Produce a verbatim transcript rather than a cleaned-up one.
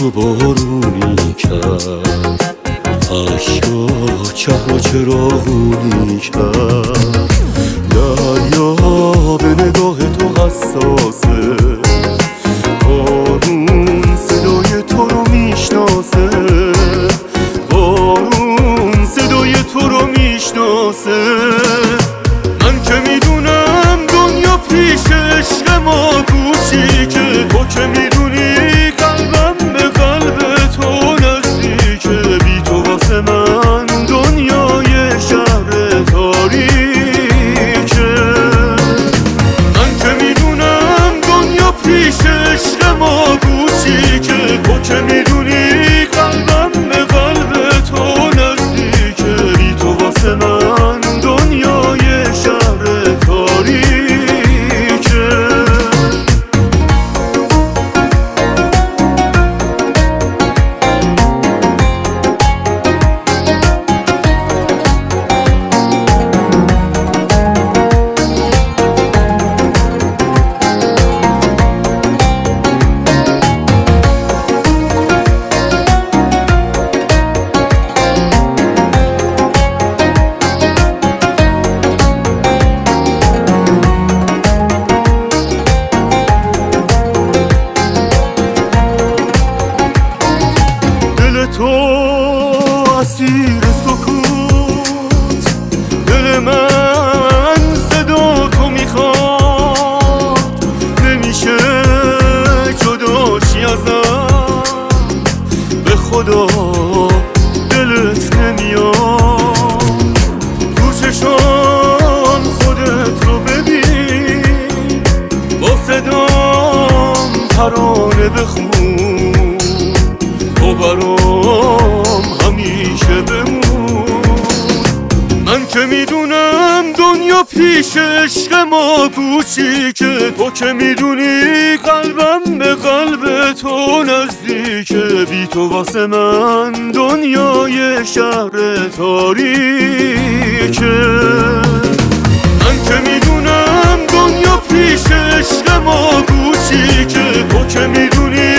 و بارونی کرد، عشقا چه چراغونی کرد. دریا به نگاه تو حساسه، بارون صدای تو رو میشناسه، بارون صدای تو رو میشناسه. من که میدونم دنیا پیش عشق ما کوچیکه، تو که میدونی قلبم به قلب تو نزدیکه. بی تو واسه من دنیای شهر تاریکه. من که میدونم دنیا پیش عشق ما کوچیکه، تو که میدونی قلبم به قلب تو نزدیکه. بی تو واسه من دنیای شهر تاریکه. تو اسیر سکوت، دل من صدا تو میخواد. نمیشه جداشی ازم، به خدا دلت نمیاد. تو چشام خودت رو ببین، با صدام ترانه بخون. تو برام همیشه بمون. من که میدونم دنیا پیش عشق ما کوچیکه، تو که میدونی قلبم به قلب تو نزدیکه. بی تو واسه من دنیای شهر تاریکه. من که میدونم دنیا پیش عشق ما کوچیکه، تو که میدونی